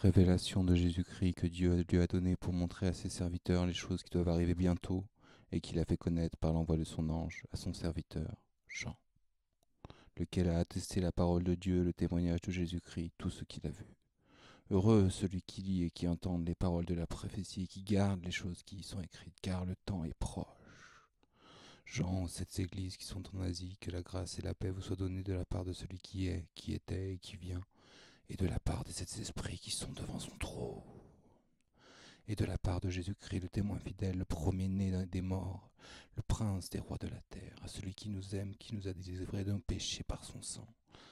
Révélation de Jésus-Christ que Dieu lui a donnée pour montrer à ses serviteurs les choses qui doivent arriver bientôt et qu'il a fait connaître par l'envoi de son ange à son serviteur, Jean, lequel a attesté la parole de Dieu, le témoignage de Jésus-Christ, tout ce qu'il a vu. Heureux celui qui lit et qui entend les paroles de la prophétie et qui garde les choses qui y sont écrites, car le temps est proche. Jean, aux 7 églises qui sont en Asie, que la grâce et la paix vous soient données de la part de celui qui est, qui était et qui vient, et de la part des 7 esprits qui sont devant son trône, et de la part de Jésus-Christ, le témoin fidèle, le premier-né des morts, le prince des rois de la terre, à celui qui nous aime, qui nous a délivrés d'un péché par son sang.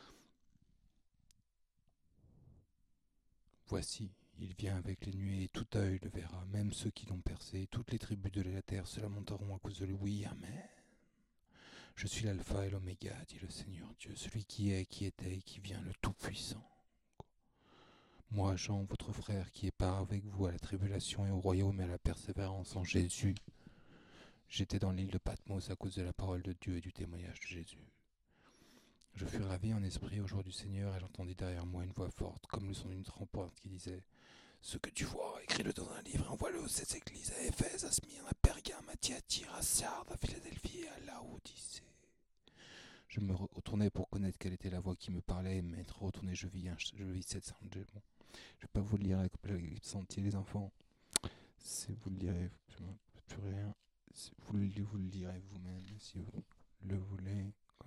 Voici, il vient avec les nuées, et tout œil le verra, même ceux qui l'ont percé, et toutes les tribus de la terre se lamenteront à cause de lui. Oui, Amen. Je suis l'alpha et l'oméga, dit le Seigneur Dieu, celui qui est, qui était et qui vient, le Tout-Puissant. Moi, Jean, votre frère, qui est part avec vous à la tribulation et au royaume et à la persévérance en Jésus, j'étais dans l'île de Patmos à cause de la parole de Dieu et du témoignage de Jésus. Je fus ravi en esprit au jour du Seigneur et j'entendis derrière moi une voix forte, comme le son d'une trompette, qui disait « Ce que tu vois, écris-le dans un livre et envoie-le aux 7 églises, à Éphèse, à Smyrne, à Pergame, à Thyatire, à Sardes, à Philadelphie et à Laodicée. » Je me retournai pour connaître quelle était la voix qui me parlait, et m'être retourné, je vis 7 anges. Bon, je vais pas vous le lire avec le sentier, les enfants. Vous le lirez, je ne plus rien. Vous le lirez vous-même si vous le voulez.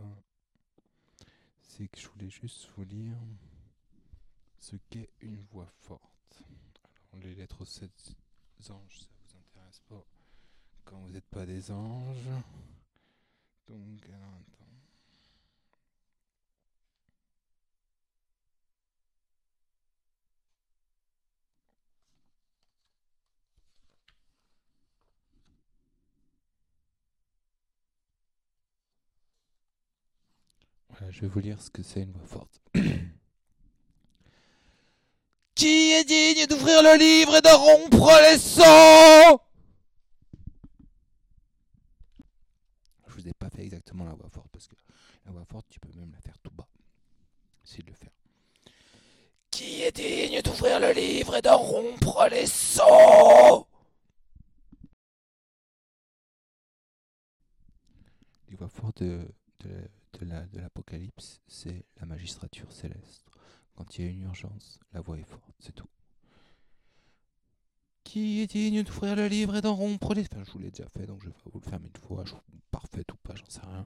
C'est que je voulais juste vous lire ce qu'est une voix forte. Alors, les lettres aux 7 anges, ça vous intéresse pas quand vous n'êtes pas des anges. Donc, alors, attends. Voilà, je vais vous lire ce que c'est une voix forte. Qui est digne d'ouvrir le livre et de rompre les sceaux? Je vous ai pas fait exactement la voix forte parce que la voix forte, tu peux même la faire tout bas. Essayez de le faire. Qui est digne d'ouvrir le livre et de rompre les sceaux? Les voix fortes de l'Apocalypse, c'est la magistrature céleste. Quand il y a une urgence, la voix est forte, c'est tout. Qui est digne d'ouvrir le livre et d'en rompre les... Enfin, je vous l'ai déjà fait, donc je vais pas vous le faire 1000 fois. Parfait ou pas, j'en sais rien.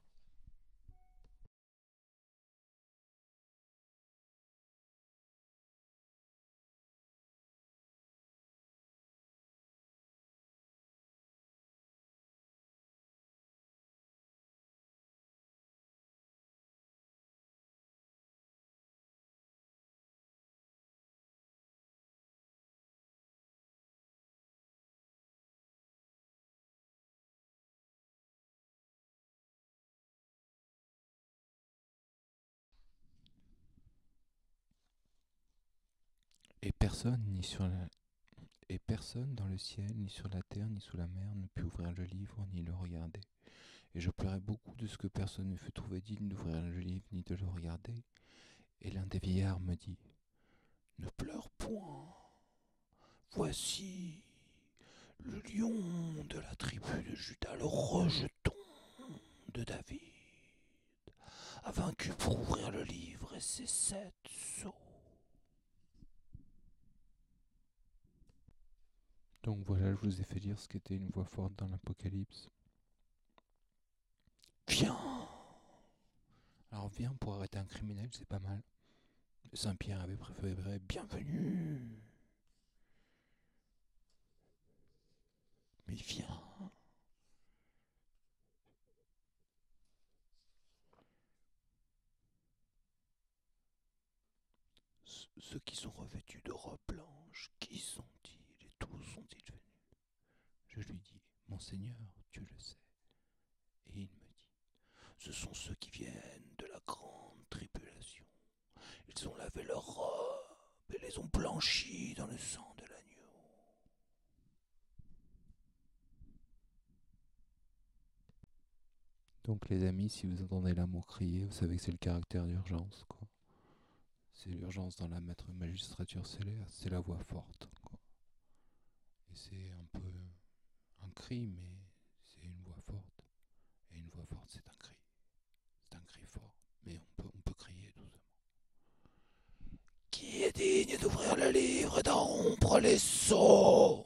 Et personne, et personne dans le ciel, ni sur la terre, ni sous la mer, ne put ouvrir le livre, ni le regarder. Et je pleurais beaucoup de ce que personne ne fut trouvé digne d'ouvrir le livre, ni de le regarder. Et l'un des vieillards me dit, ne pleure point. Voici le lion de la tribu de Juda, le rejeton de David, a vaincu pour ouvrir le livre et ses 7 sceaux. Donc voilà, je vous ai fait lire ce qu'était une voix forte dans l'Apocalypse. Viens. Alors viens pour arrêter un criminel, c'est pas mal. Saint-Pierre avait préféré bienvenue. Mais viens. Ceux qui sont revêtus de robes blanches, qui sont-ils et d'où sont-ils venus? Je lui dis, mon Seigneur, tu le sais. Et il me dit, ce sont ceux qui viennent de la grande tribulation. Ils ont lavé leurs robes et les ont blanchies dans le sang de l'agneau. Donc les amis, si vous entendez l'amour crier, vous savez que c'est le caractère d'urgence, quoi. C'est l'urgence dans la magistrature céleste, c'est la voix forte, quoi. Et c'est un peu un cri, mais c'est une voix forte. Et une voix forte, c'est un cri. C'est un cri fort, mais on peut crier doucement. Qui est digne d'ouvrir le livre et d'en rompre les sceaux?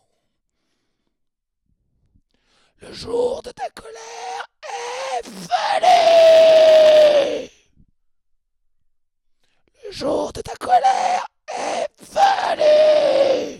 Le jour de ta colère est venu. Le jour de ta colère est venu.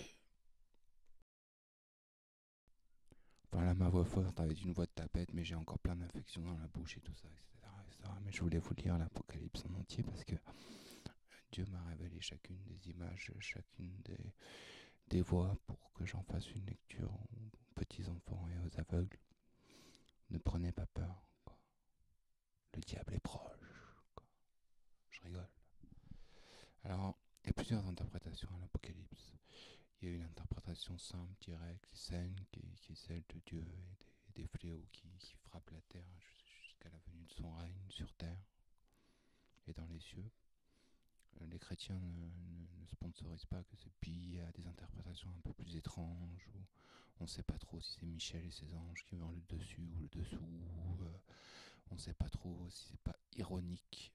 Voilà ma voix forte avec une voix de tapette, mais j'ai encore plein d'infections dans la bouche et tout ça, etc. Mais je voulais vous lire l'Apocalypse en entier parce que Dieu m'a révélé chacune des images, chacune des voix pour que j'en fasse une lecture aux petits enfants et aux aveugles. Ne prenez pas peur, quoi. Le diable est proche, quoi. Je rigole. Alors, il y a plusieurs interprétations à l'Apocalypse. Il y a une interprétation simple, directe, saine, qui est celle de Dieu et des fléaux qui frappent la terre jusqu'à la venue de son règne sur terre et dans les cieux. Les chrétiens ne sponsorisent pas que puis il y a des interprétations un peu plus étranges où on ne sait pas trop si c'est Michel et ses anges qui ont le dessus ou le dessous. On ne sait pas trop si c'est pas ironique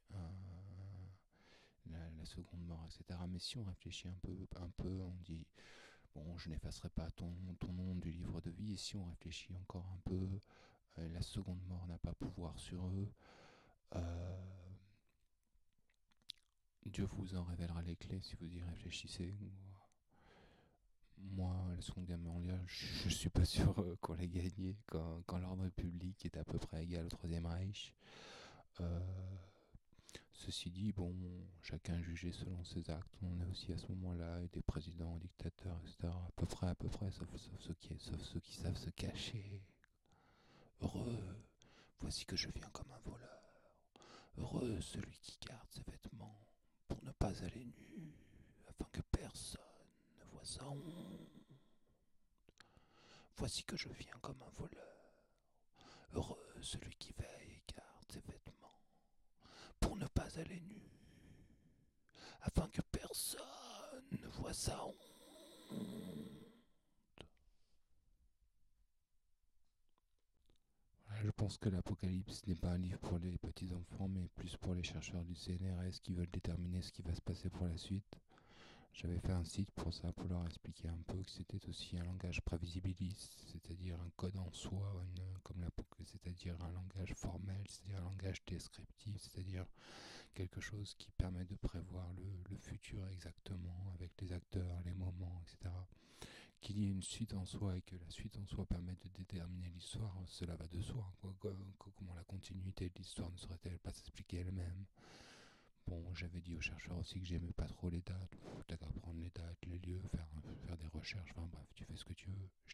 la seconde mort, etc. Mais si on réfléchit un peu, on dit bon, je n'effacerai pas ton nom du livre de vie. Et si on réfléchit encore un peu, la seconde mort n'a pas pouvoir sur eux. Dieu vous en révélera les clés si vous y réfléchissez. Moi, la Seconde Guerre mondiale, je suis pas sûr qu'on l'ait gagnée quand l'ordre public est à peu près égal au Troisième Reich. Ceci dit, bon, chacun jugé selon ses actes. On est aussi à ce moment-là des présidents, dictateurs, etc. À peu près, sauf ceux qui savent se cacher. Heureux, voici que je viens comme un voleur. Heureux celui qui garde ses vêtements pour ne pas aller nu, afin que personne ne voit sa honte. Voici que je viens comme un voleur. Heureux celui qui veille et garde ses vêtements pour ne pas aller nu, afin que personne ne voit sa honte. Je pense que l'Apocalypse n'est pas un livre pour les petits-enfants, mais plus pour les chercheurs du CNRS qui veulent déterminer ce qui va se passer pour la suite. J'avais fait un site pour ça, pour leur expliquer un peu que c'était aussi un langage prévisibiliste, c'est-à-dire un code en soi, c'est-à-dire un langage formel, c'est-à-dire un langage descriptif, c'est-à-dire quelque chose qui permet de prévoir le futur exactement, avec les acteurs, les moments, etc. Qu'il y ait une suite en soi et que la suite en soi permette de déterminer l'histoire, cela va de soi. Comment la continuité de l'histoire ne saurait-elle pas s'expliquer elle-même? Bon, j'avais dit aux chercheurs aussi que j'aimais pas trop les dates. T'as qu'à prendre les dates, les lieux, faire des recherches, enfin bref, tu fais ce que tu veux.